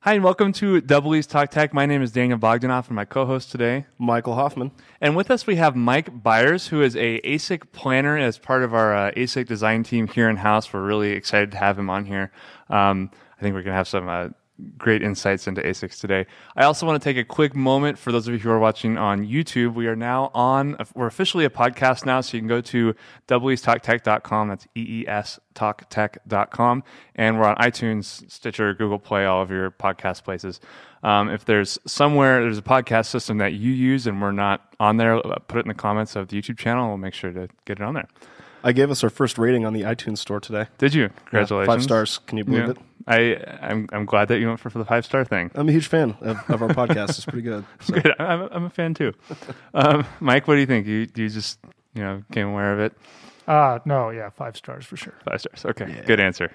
Hi, and welcome to Double E's Talk Tech. My name is Daniel Bogdanoff, and my co-host today, Michael Hoffman. And with us, we have Mike Byers, who is a ASIC planner as part of our ASIC design team here in-house. We're really excited to have him on here. I think we're going to have some great insights into ASICs today. I also want to take a quick moment for those of you who are watching on YouTube. We are now we're officially a podcast now, so you can go to eestalktech.com. That's eestalktech.com. And we're on iTunes, Stitcher, Google Play, all of your podcast places. If there's a podcast system that you use and we're not on there, put it in the comments of the YouTube channel. We'll make sure to get it on there. I gave us our first rating on the iTunes store today. Did you? Congratulations. Yeah, 5 stars. Can you believe it? I'm glad that you went for the 5-star thing. I'm a huge fan of our podcast. It's pretty good. So. Good. I'm a fan too. Mike, what do you think? You just came aware of it? No, yeah, 5 stars for sure. 5 stars. Okay, yeah. Good answer.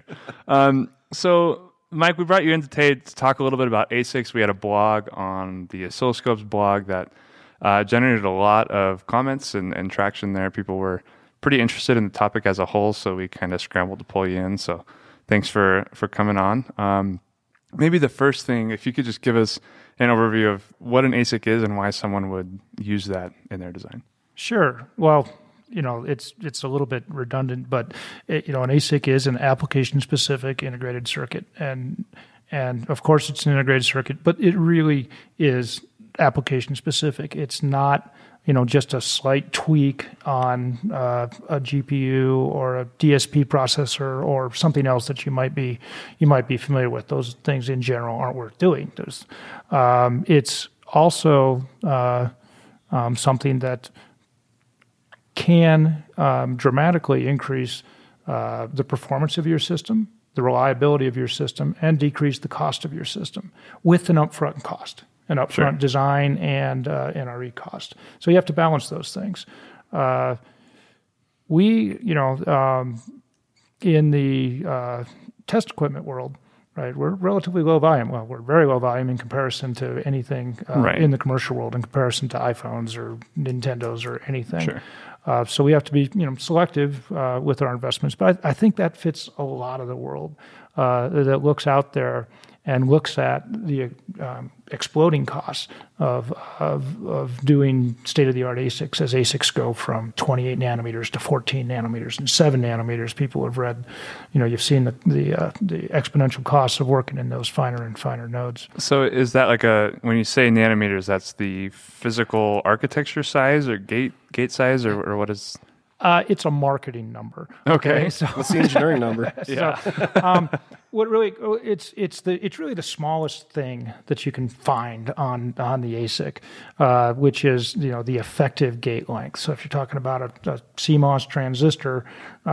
So, Mike, we brought you in today to talk a little bit about ASICs. We had a blog on the Oscilloscopes blog that generated a lot of comments and traction there. People were pretty interested in the topic as a whole, so we kind of scrambled to pull you in. So thanks for coming on. Maybe the first thing, if you could just give us an overview of what an ASIC is and why someone would use that in their design. Sure. Well, it's a little bit redundant, but an ASIC is an application-specific integrated circuit, and of course it's an integrated circuit, but it really is application-specific. It's not just a slight tweak on a GPU or a DSP processor or something else that you might be familiar with. Those things in general aren't worth doing. It's also something that can dramatically increase the performance of your system, the reliability of your system, and decrease the cost of your system with an upfront cost. An upfront design and NRE cost. So you have to balance those things. In the test equipment world, right, we're relatively low volume. Well, we're very low volume in comparison to anything in the commercial world, in comparison to iPhones or Nintendos or anything. Sure. So we have to be selective with our investments. But I think that fits a lot of the world that looks out there and looks at the exploding costs of doing state-of-the-art ASICs as ASICs go from 28 nanometers to 14 nanometers and 7 nanometers. People have read, you've seen the exponential costs of working in those finer and finer nodes. So is that when you say nanometers, that's the physical architecture size or gate size or what is... It's a marketing number. Okay. So what's the engineering number? Yeah. What really it's really the smallest thing that you can find on the ASIC, which is the effective gate length. So if you're talking about a CMOS transistor,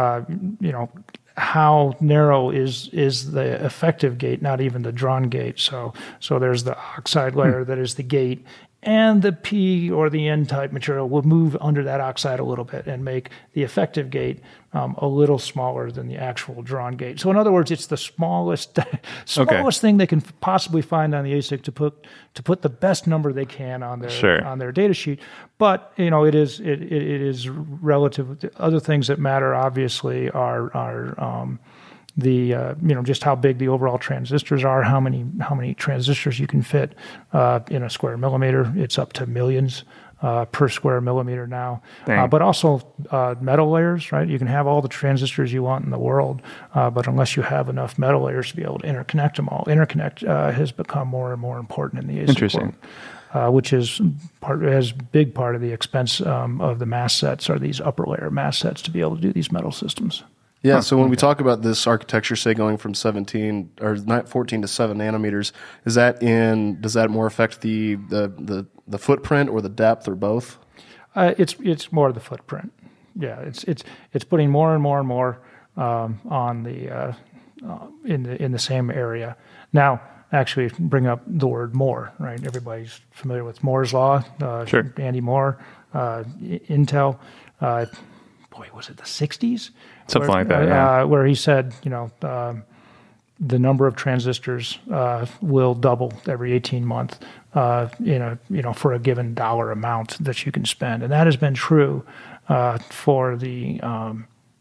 how narrow is the effective gate, not even the drawn gate. So there's the oxide layer that is the gate. And the P or the N-type material will move under that oxide a little bit and make the effective gate a little smaller than the actual drawn gate. So in other words, it's the smallest thing they can possibly find on the ASIC to put the best number they can on their data sheet. But it is relative. Other things that matter obviously are just how big the overall transistors are, how many transistors you can fit in a square millimeter. It's up to millions per square millimeter now. But also metal layers, right? You can have all the transistors you want in the world, but unless you have enough metal layers to be able to interconnect them all, interconnect has become more and more important in the ASIC world. Which is big part of the expense of the mask sets are these upper layer mask sets to be able to do these metal systems. Yeah, so when we talk about this architecture, say going from 14 to 7 nanometers, does that more affect the footprint or the depth or both? It's more the footprint. Yeah, it's putting more and more and more on the in the same area. Now, actually, bring up the word more, right? Everybody's familiar with Moore's law. Sure. Andy Moore, Intel. Was it the 60s? Something like that, yeah. Where he said, the number of transistors will double every 18 months for a given dollar amount that you can spend. And that has been true for the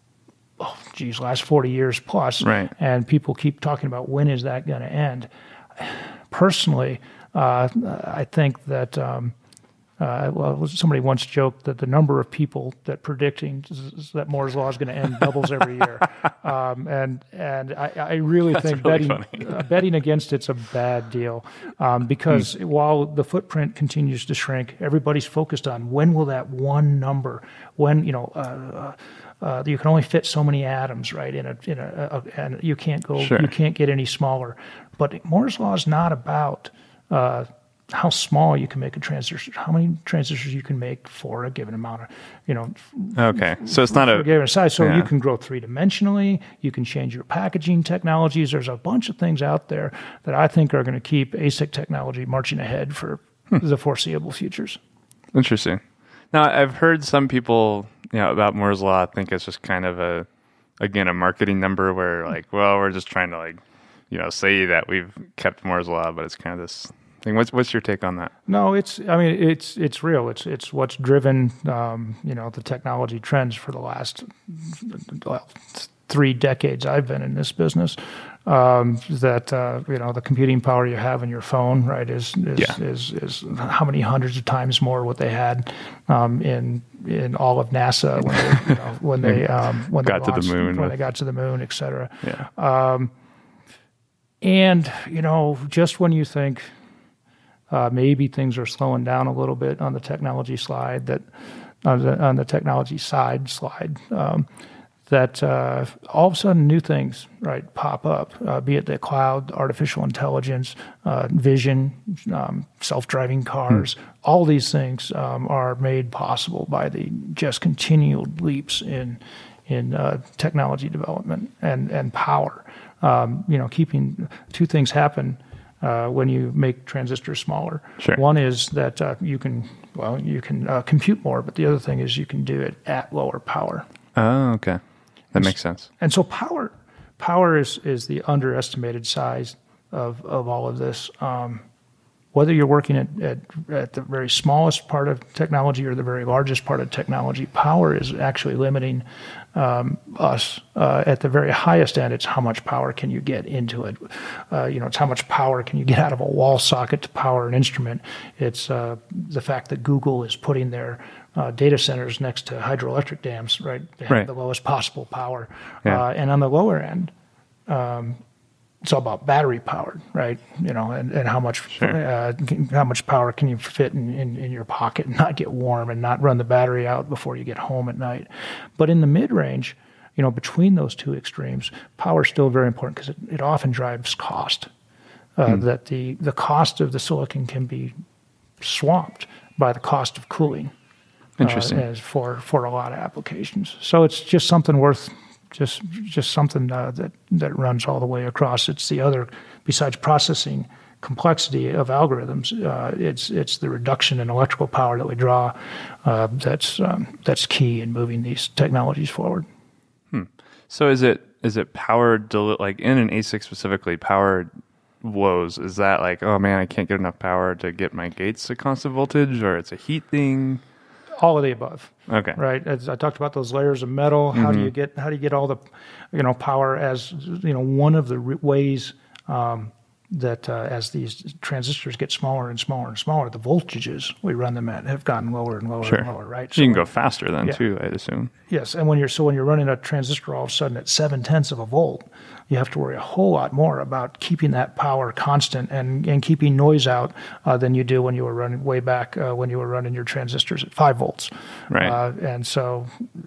last 40 years plus. Right. And people keep talking about when is that going to end. personally, I think that somebody once joked that the number of people that predicting that Moore's law is going to end doubles every year, and I really think really betting against it's a bad deal, because while the footprint continues to shrink, everybody's focused on when will that one number, when you can only fit so many atoms, right? And you can't go, Sure. you can't get any smaller. But Moore's law is not about how small you can make a transistor, how many transistors you can make for a given amount of, Okay, so it's not for a a given size. So yeah. you can grow three-dimensionally. You can change your packaging technologies. There's a bunch of things out there that I think are going to keep ASIC technology marching ahead for the foreseeable futures. Interesting. Now, I've heard some people, about Moore's law think it's just kind of a marketing number where like, well, we're just trying to say that we've kept Moore's law, but it's kind of this thing. What's your take on that? No, it's real. It's what's driven, the technology trends for the last 3 decades I've been in this business. The computing power you have in your phone, right, is how many hundreds of times more what they had in all of NASA when they got to the moon, when they got to the moon, et cetera. Yeah. And just when you think maybe things are slowing down a little bit on the technology slide, on the technology side slide. That all of a sudden new things, right, pop up, be it the cloud, artificial intelligence, vision, self-driving cars. All these things are made possible by the just continued leaps in technology development and power. Keeping 2 things happen when you make transistors smaller. Sure. One is that you can compute more, but the other thing is you can do it at lower power. Oh, okay. That makes sense. And so power is the underestimated size of all of this. Whether you're working at the very smallest part of technology or the very largest part of technology, power is actually limiting us. At the very highest end, it's how much power can you get into it. It's how much power can you get out of a wall socket to power an instrument. It's the fact that Google is putting their data centers next to hydroelectric dams, right? They have the lowest possible power. Yeah. And on the lower end, it's all about battery powered, right? And how much how much power can you fit in your pocket and not get warm and not run the battery out before you get home at night. But in the mid range, between those 2 extremes, power is still very important because it often drives cost. That the cost of the silicon can be swamped by the cost of cooling. Interesting. As for a lot of applications. So it's just something worth, just something that runs all the way across. It's the other, besides processing complexity of algorithms, it's the reduction in electrical power that we draw that's key in moving these technologies forward. So is it powered like in an ASIC specifically powered woes? Is that like, oh man, I can't get enough power to get my gates at constant voltage, or it's a heat thing? All of the above. Okay. Right. As I talked about those layers of metal, how do you get all the, power as, one of the ways that as these transistors get smaller and smaller and smaller, the voltages we run them at have gotten lower and lower and lower. Right. So you can go faster then too, I'd assume. Yes. And when you're running a transistor all of a sudden at 0.7 of a volt, you have to worry a whole lot more about keeping that power constant and keeping noise out than you do when you were running way back when you were running your transistors at 5 volts. Right. And so,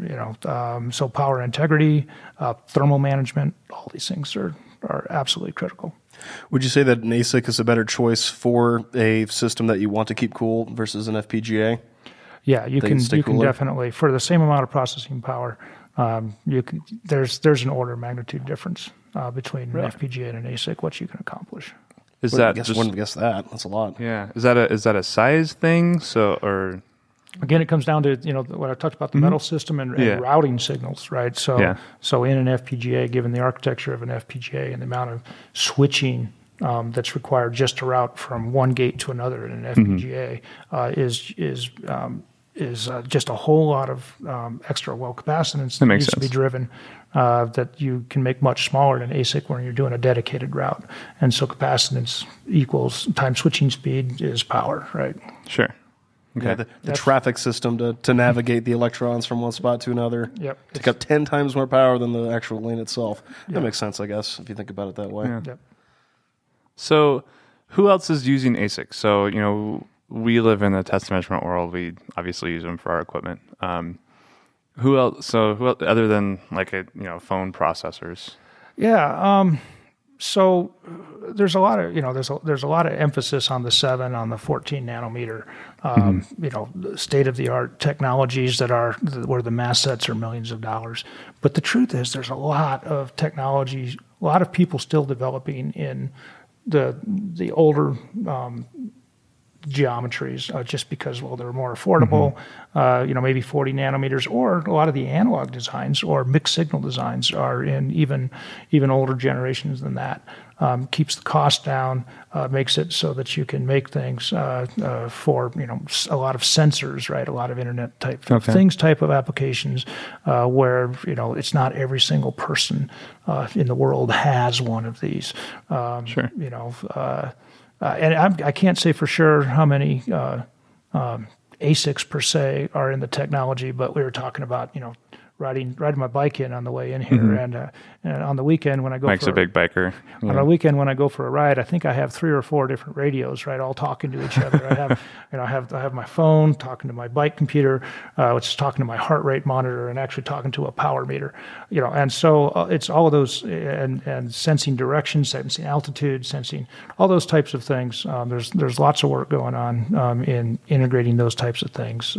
so power integrity, thermal management, all these things are absolutely critical. Would you say that an ASIC is a better choice for a system that you want to keep cool versus an FPGA? Yeah, you can definitely, for the same amount of processing power, there's an order of magnitude difference between an FPGA and an ASIC, what you can accomplish. Wouldn't have guessed that. That's a lot. Yeah. Is that a size thing? Again, it comes down to what I talked about, the metal system and routing signals, right? So in an FPGA, given the architecture of an FPGA and the amount of switching that's required just to route from one gate to another in an FPGA is just a whole lot of extra well capacitance That that makes needs to be sense. driven that you can make much smaller than ASIC when you're doing a dedicated route. And so capacitance equals time switching speed is power, right? Sure. Okay. Yeah, the traffic system to navigate the electrons from one spot to another. Yep. Take up 10 times more power than the actual lane itself. That makes sense, I guess, if you think about it that way. Yeah. Yep. So, who else is using ASIC? So, we live in the test and measurement world. We obviously use them for our equipment. Who else? So, who else, other than like phone processors? Yeah. So there's a lot of there's a lot of emphasis on the 7 on the 14 nanometer state of the art technologies where the mass sets are millions of dollars. But the truth is there's a lot of technology, a lot of people still developing in the older geometries just because they're more affordable. Maybe 40 nanometers, or a lot of the analog designs or mixed signal designs are in even older generations than that. Keeps the cost down, makes it so that you can make things for a lot of sensors, right? A lot of internet type things, type of applications where it's not every single person in the world has one of these. Sure. And I can't say for sure how many ASICs per se are in the technology, but we were talking about riding my bike in on the way in here, and on the weekend when I go Mike's a big biker. on the weekend when I go for a ride, I think I have 3 or 4 different radios, right, all talking to each other. I have my phone talking to my bike computer, which is talking to my heart rate monitor, and actually talking to a power meter, and so it's all of those and sensing direction, sensing altitude, sensing all those types of things. There's lots of work going on in integrating those types of things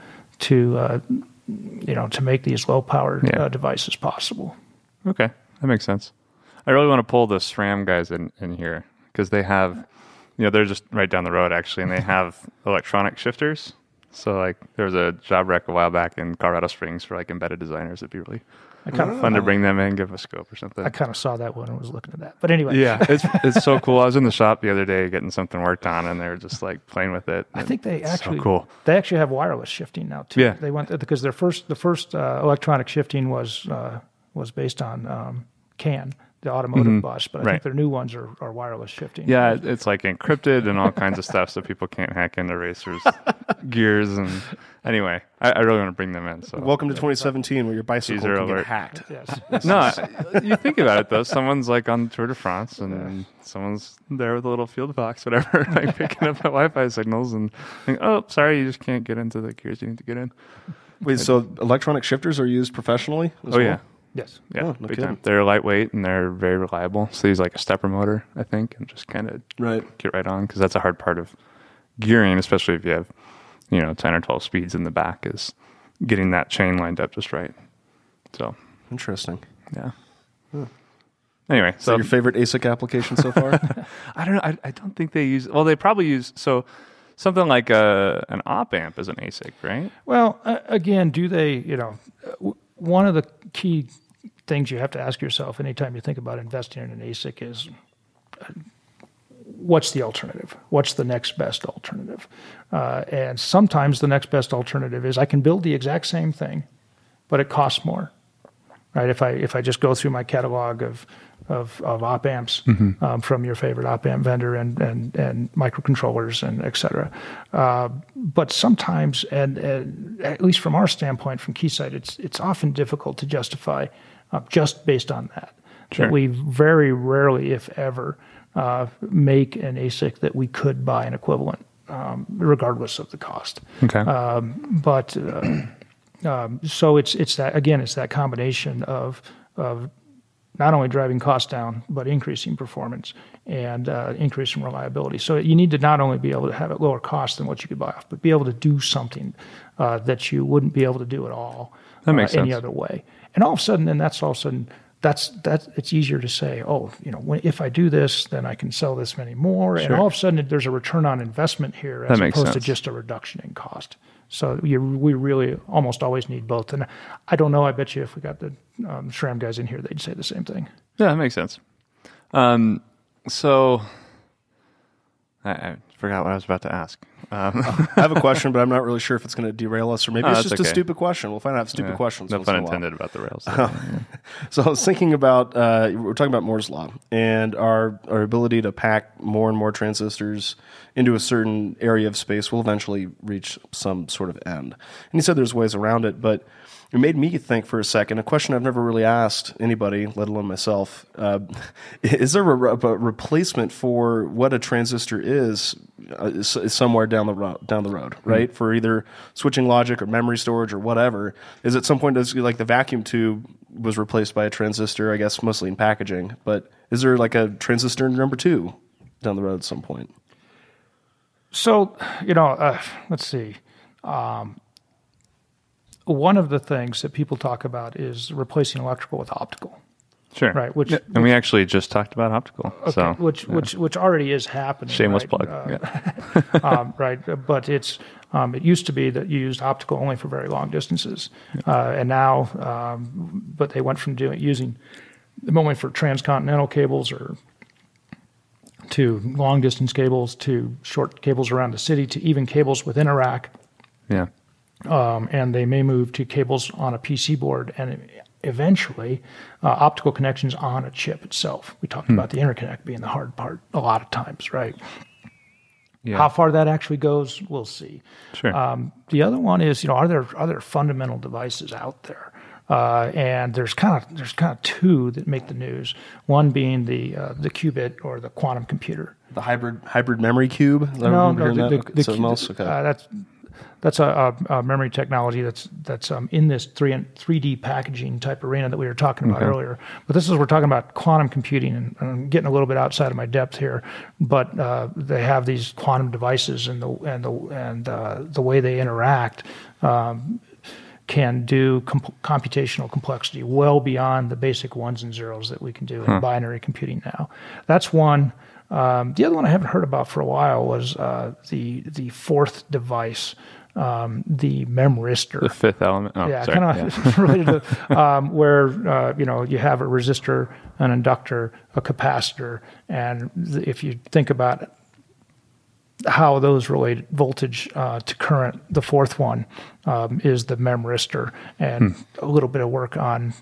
to make these low powered devices possible. Okay, that makes sense. I really want to pull the SRAM guys in here because they have, they're just right down the road actually, and they have electronic shifters. So like there was a job wreck a while back in Colorado Springs for like embedded designers. It'd be really fun to bring them in, give them a scope or something. I kind of saw that one and was looking at that. But anyway. Yeah, it's so cool. I was in the shop the other day getting something worked on, and they were just like playing with it. I think they actually so cool. They actually have wireless shifting now too. Yeah. They went because the first electronic shifting was based on CAN, the automotive bus, but I think their new ones are wireless shifting. Yeah, it's like encrypted and all kinds of stuff, so people can't hack into racers' gears. And anyway, I really want to bring them in. So Welcome to 2017, where your bicycle Teaser can alert. get hacked. Yes. No, you think about it though. Someone's like on Tour de France, and someone's there with a little field box, whatever, like picking up the Wi-Fi signals, and think, oh, sorry, you just can't get into the gears you need to get in. Wait, so electronic shifters are used professionally as Oh well? yeah. Yes. Yeah, Oh, no big kidding. time. They're lightweight and they're very reliable. So they use like a stepper motor, I think, and just kind of Right. get right on, because that's a hard part of gearing, especially if you have 10 or 12 speeds in the back, is getting that chain lined up just right. So Interesting. yeah. Anyway, So your favorite ASIC application so far? I don't know. I don't think they use. Well, they probably use something like an op amp as an ASIC, right? Well, again, do they? One of the key things you have to ask yourself anytime you think about investing in an ASIC is, what's the alternative? What's the next best alternative? And sometimes the next best alternative is I can build the exact same thing, but it costs more. Right? If I just go through my catalog of op amps from your favorite op amp vendor and microcontrollers and et cetera. But sometimes, and at least from our standpoint, from Keysight, it's often difficult to justify just based on that. Sure. That we very rarely, if ever, make an ASIC that we could buy an equivalent, regardless of the cost. Okay. So it's that combination of not only driving costs down, but increasing performance and increasing reliability. So you need to not only be able to have it lower cost than what you could buy off, but be able to do something that you wouldn't be able to do at all That makes any sense. other way. And all of a sudden, that's it's easier to say, if I do this, then I can sell this many more. Sure. And all of a sudden, there's a return on investment here That as makes opposed to sense. just a reduction in cost. So we really almost always need both. And I don't know. I bet you if we got the SRAM guys in here, they'd say the same thing. Yeah, that makes sense. So forgot what I was about to ask. I have a question, but I'm not really sure if it's going to derail us, or maybe it's just a okay. stupid question. We'll find out stupid questions. No once pun in a while. intended about the rails. So I was thinking about we're talking about Moore's law and our ability to pack more and more transistors into a certain area of space will eventually reach some sort of end. And you said there's ways around it, but it made me think for a second, a question I've never really asked anybody, let alone myself. Is there a replacement for what a transistor is somewhere down the road, right? For either switching logic or memory storage or whatever. Is at some point, like the vacuum tube was replaced by a transistor, I guess mostly in packaging, but is there like a transistor number 2 down the road at some point? So, let's see. One of the things that people talk about is replacing electrical with optical. Sure. Right. And we actually just talked about optical. Okay, So which already is happening. shameless right? plug. Right. But it used to be that you used optical only for very long distances, and now, but they went from using them only for transcontinental cables or to long distance cables to short cables around the city to even cables within a rack. Yeah. And they may move to cables on a PC board and eventually optical connections on a chip itself. We talked about the interconnect being the hard part a lot of times, right? Yeah. How far that actually goes, we'll see. Sure. The other one is, are there fundamental devices out there? And there's kind of two that make the news. One being the qubit or the quantum computer. The hybrid memory cube? No, Something else? Okay. That's a memory technology that's in this 3D packaging type arena that we were talking about earlier. But we're talking about quantum computing, and I'm getting a little bit outside of my depth here. But they have these quantum devices, and the way they interact can do computational complexity well beyond the basic ones and zeros that we can do in binary computing now. That's one. The other one I haven't heard about for a while was the fourth device, the memristor. The fifth element. Oh, yeah, sorry. kind of related to where you have a resistor, an inductor, a capacitor, and if you think about how those relate voltage to current, the fourth one is the memristor, and a little bit of work on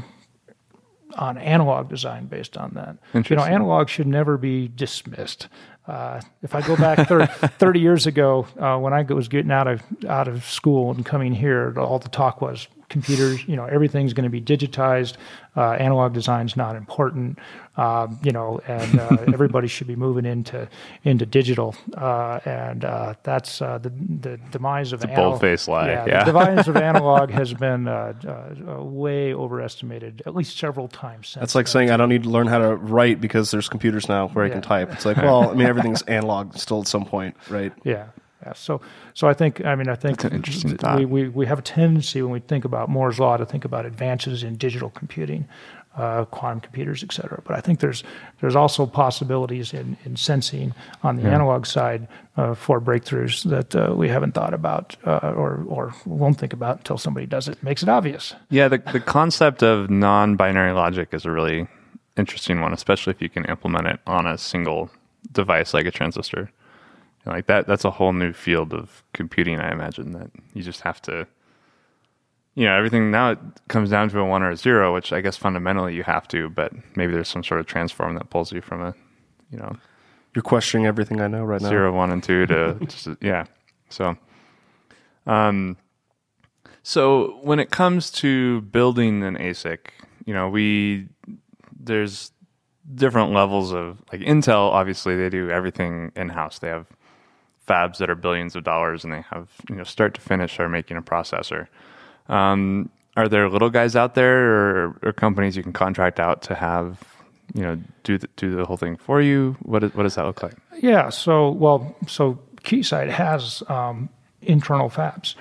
analog design based on that. Analog should never be dismissed. If I go back 30 years ago, when I was getting out of school and coming here, all the talk was computers. Everything's going to be digitized. Analog design's not important. And everybody should be moving into digital. And that's the demise of analog. Bold-faced lie. Yeah. The demise of analog has been way overestimated, at least several times since. That's like saying I don't need to learn how to write because there's computers now where I can type. It's like, well, everything's analog still at some point, right? Yeah. Yeah, so I think That's an interesting thought. we have a tendency when we think about Moore's law to think about advances in digital computing, quantum computers, et cetera. But I think there's also possibilities in sensing on the analog side for breakthroughs that we haven't thought about or won't think about until somebody does it. Makes it obvious. Yeah, the concept of non-binary logic is a really interesting one, especially if you can implement it on a single device like a transistor. Like that's a whole new field of computing, I imagine, that you just have to, everything now it comes down to a 1 or a 0, which I guess fundamentally you have to, but maybe there's some sort of transform that pulls you from You're questioning everything I know right now. 0, 1, and 2 to just, yeah. So when it comes to building an ASIC, there's different levels of, like Intel, obviously they do everything in-house. They have fabs that are billions of dollars, and they have start to finish are making a processor. Are there little guys out there or companies you can contract out to have do the whole thing for you? What does that look like? Yeah, so Keysight has internal fabs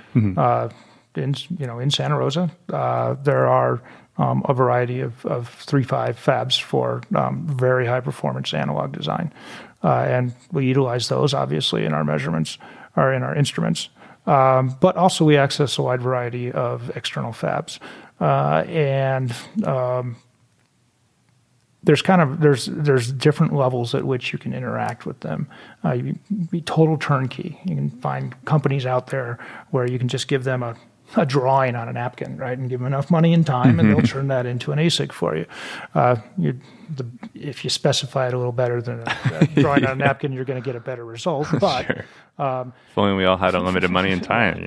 in Santa Rosa. There are a variety of 3.5 fabs for very high performance analog design. And we utilize those obviously in our measurements or in our instruments. But also we access a wide variety of external fabs. there's different levels at which you can interact with them. You can be total turnkey. You can find companies out there where you can just give them a drawing on a napkin, right, and give them enough money and time, and they'll turn that into an ASIC for you. If you specify it a little better than a drawing on a napkin, you're going to get a better result. But Sure. If only we all had unlimited money and time,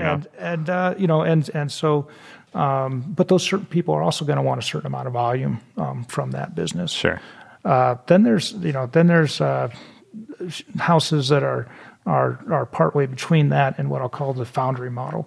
but those certain people are also going to want a certain amount of volume from that business. Sure. Then there's houses that are partway between that and what I'll call the foundry model.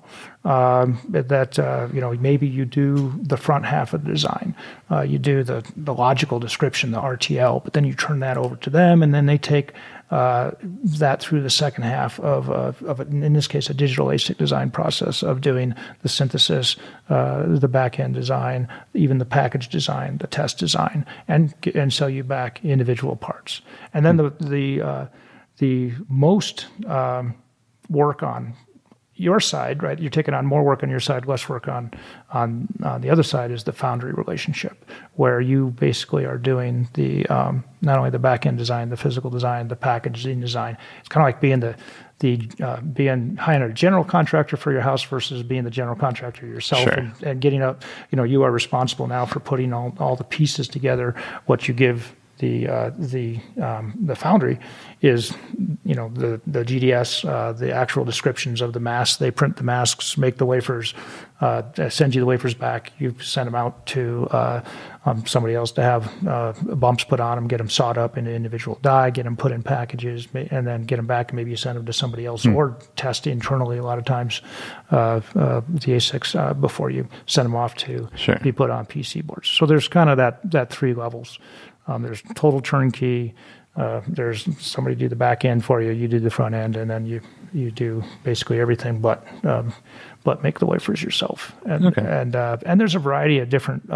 Maybe you do the front half of the design, you do the logical description, the RTL, but then you turn that over to them, and then they take that through the second half of in this case, a digital ASIC design process of doing the synthesis, the back end design, even the package design, the test design, and sell you back individual parts. And then the most work on your side, right? You're taking on more work on your side, less work on the other side is the foundry relationship, where you basically are doing the not only the back end design, the physical design, the packaging design. It's kind of like being being hiring a general contractor for your house versus being the general contractor yourself. Sure. and getting up. You are responsible now for putting all the pieces together. What you give the foundry is the GDS, the actual descriptions of the masks. They print the masks, make the wafers, send you the wafers back. You send them out to somebody else to have bumps put on them, get them sawed up into individual die, get them put in packages, and then get them back. And maybe you send them to somebody else or test internally. A lot of times, the ASICs before you send them off to be put on PC boards. So there's kind of that three levels. There's total turnkey. There's somebody do the back end for you. You do the front end, and then you do basically everything but make the wafers yourself. And there's a variety of different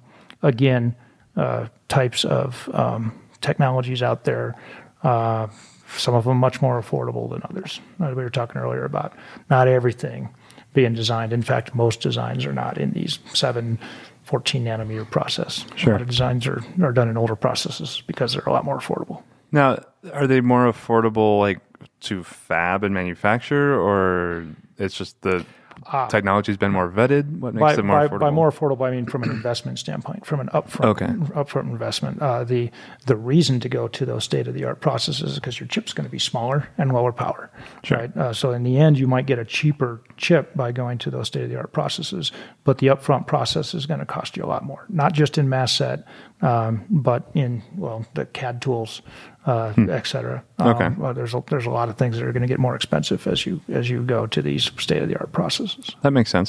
types of technologies out there. Some of them much more affordable than others. We were talking earlier about not everything being designed. In fact, most designs are not in these 14 nanometer process. Sure. A lot of designs are done in older processes because they're a lot more affordable. Now, are they more affordable like to fab and manufacture, or it's just the technology's been more vetted? What makes it more affordable? By more affordable, I mean from an investment standpoint, from an upfront investment. The reason to go to those state-of-the-art processes is because your chip's going to be smaller and lower power. Sure. Right? So in the end, you might get a cheaper chip by going to those state-of-the-art processes, but the upfront process is going to cost you a lot more, not just in mass set, but in the CAD tools, et cetera. There's a lot of things that are going to get more expensive as you go to these state-of-the-art processes. That makes sense.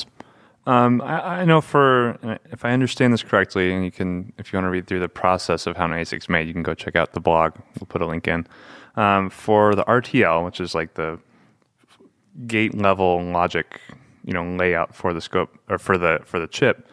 I know if I understand this correctly, and if you want to read through the process of how an ASIC's made, you can go check out the blog. We'll put a link in. For the RTL, which is like the gate level logic, layout for the scope or for the chip,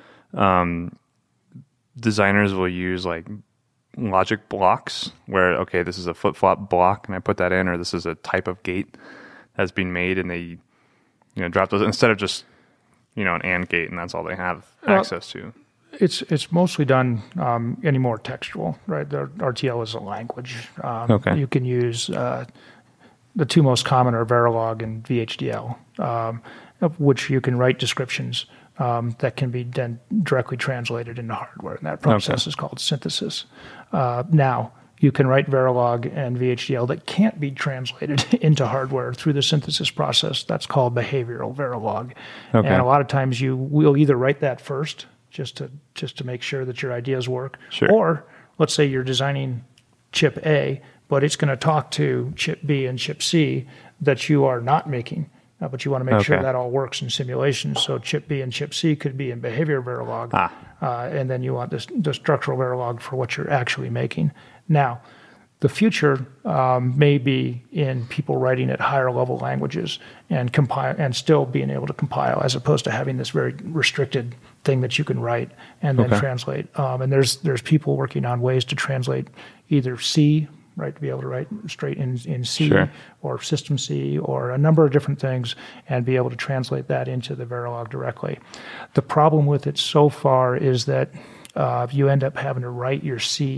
designers will use like logic blocks where, okay, this is a flip-flop block and I put that in, or this is a type of gate that's been made, and they drop those instead of just an AND gate and that's all they have access to. It's mostly done anymore textual, right? The RTL is a language. You can use the two most common are Verilog and VHDL, of which you can write descriptions that can be then directly translated into hardware, and that process is called synthesis. Now, you can write Verilog and VHDL that can't be translated into hardware through the synthesis process. That's called behavioral Verilog. And a lot of times you will either write that first, just to make sure that your ideas work, or let's say you're designing chip A, but it's going to talk to chip B and chip C that you are not making. But you want to make sure that all works in simulation. So chip B and chip C could be in behavior Verilog, and then you want the structural Verilog for what you're actually making. Now, the future may be in people writing at higher level languages and compile and still being able to compile, as opposed to having this very restricted thing that you can write and then translate. And there's people working on ways to translate either C, right, to be able to write straight in C or System C or a number of different things and be able to translate that into the Verilog directly. The problem with it so far is that you end up having to write your C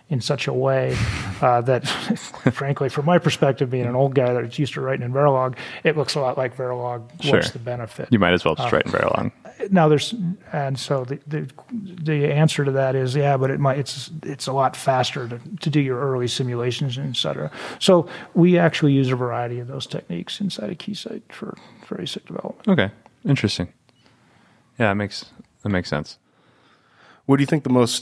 in such a way that, frankly, from my perspective, being an old guy that's used to writing in Verilog, it looks a lot like Verilog. Sure. What's the benefit? You might as well just write in Verilog. Now so the answer to that is but it's a lot faster to do your early simulations, et cetera. So we actually use a variety of those techniques inside of Keysight for ASIC development. Okay, interesting. Yeah, that makes sense. What do you think the most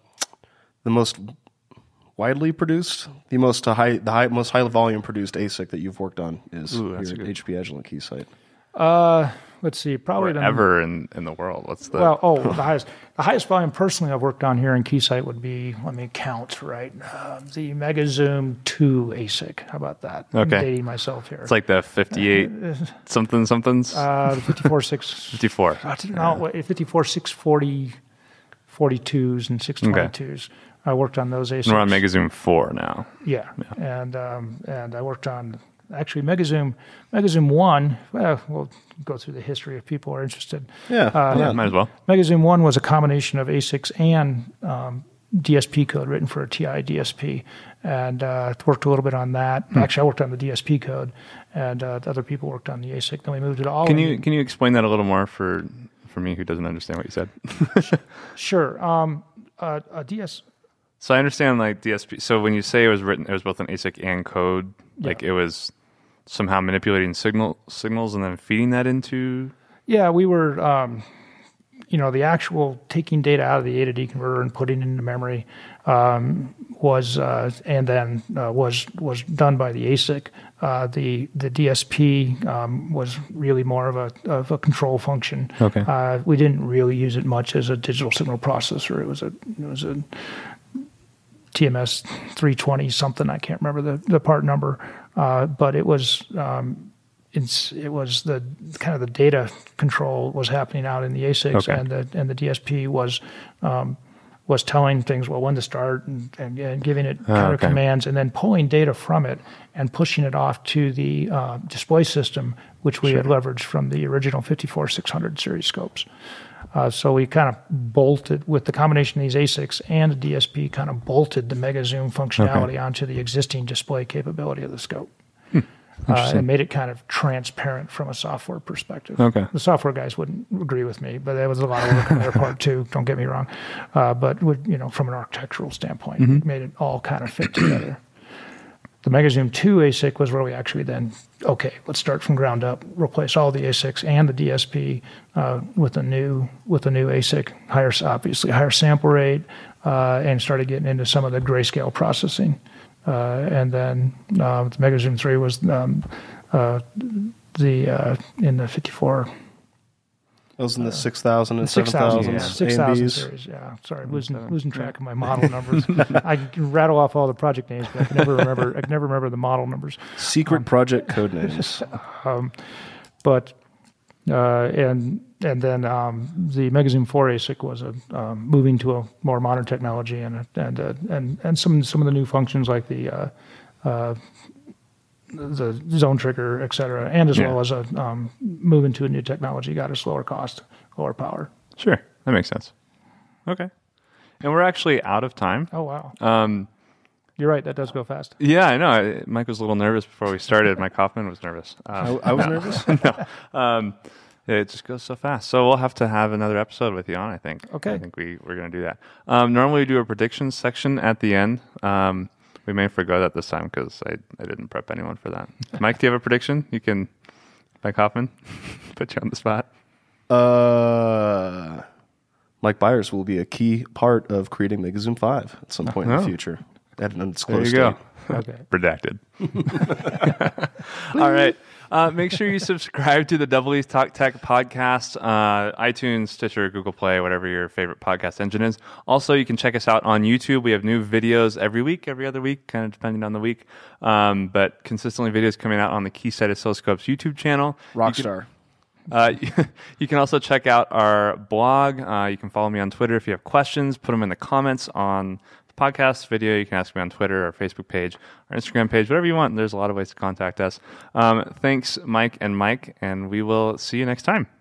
widely produced, the most high volume produced ASIC that you've worked on is here at HP Agilent Keysight? Let's see, probably ever in the world. What's the the highest volume personally I've worked on here in Keysight would be, let me count, right? The MegaZoom 2 ASIC. How about that? Okay. I'm dating myself here. It's like the 58 somethings. The 54.6. 54. 54.640 42s and 622s. Okay. I worked on those ASICs. We're on MegaZoom 4 now. Yeah. And I worked on actually MegaZoom 1. Well, we'll go through the history if people are interested. Yeah, might as well. MegaZoom 1 was a combination of ASICs and DSP code written for a TI DSP, and worked a little bit on that. Actually, I worked on the DSP code, and other people worked on the ASIC. Then we moved it all. Can you explain that a little more for me who doesn't understand what you said? Sure. A DS. So I understand like DSP. So when you say it was both an ASIC and code, like it was somehow manipulating signals and then feeding that into. Yeah, we were. The actual taking data out of the A to D converter and putting it into memory was done by the ASIC. The DSP was really more of a control function. Okay. We didn't really use it much as a digital signal processor. It was a TMS 320 something. I can't remember the part number, but it was. It was the kind of the data control was happening out in the ASICs, and the DSP was telling things when to start and giving it counter commands, and then pulling data from it and pushing it off to the display system, which we had leveraged from the original 54-600 series scopes. So we kind of bolted with the combination of these ASICs and the DSP, kind of bolted the MegaZoom functionality onto the existing display capability of the scope. And made it kind of transparent from a software perspective. Okay. The software guys wouldn't agree with me, but that was a lot of work on their part too. Don't get me wrong, but from an architectural standpoint, it made it all kind of fit together. The MegaZoom 2 ASIC was where we actually then let's start from ground up, replace all the ASICs and the DSP with a new ASIC, higher sample rate, and started getting into some of the grayscale processing. And then the MegaZoom 3 was in the 54. That was in the 6,000 and 7,000 6,000 series. Yeah, sorry, losing track of my model numbers. I can rattle off all the project names, but I can never remember the model numbers. Secret project code names. And then the MegaZoom 4 ASIC was moving to a more modern technology and some of the new functions like the zone trigger, et cetera, and as well as moving to a new technology, got us lower cost, lower power. Sure, that makes sense. Okay, and we're actually out of time. Oh wow. You're right. That does go fast. Yeah, I know. Mike was a little nervous before we started. Mike Hoffman was nervous. I was nervous. No. It just goes so fast. So we'll have to have another episode with you on, I think. Okay. I think we're going to do that. Normally we do a predictions section at the end. We may forgo that this time because I didn't prep anyone for that. Mike, do you have a prediction? Mike Hoffman, put you on the spot. Mike Byers will be a key part of creating MegaZoom 5 at some point in the future. At an undisclosed there you date. Go. Okay. Redacted. All right. Make sure you subscribe to the Double E's Talk Tech podcast, iTunes, Stitcher, Google Play, whatever your favorite podcast engine is. Also, you can check us out on YouTube. We have new videos every other week, kind of depending on the week. But consistently videos coming out on the Keysight Oscilloscopes YouTube channel. Rockstar. You can also check out our blog. You can follow me on Twitter if you have questions. Put them in the comments on podcast video. You can ask me on Twitter, our Facebook page, our Instagram page, whatever you want. There's a lot of ways to contact us. Thanks, Mike, and we will see you next time.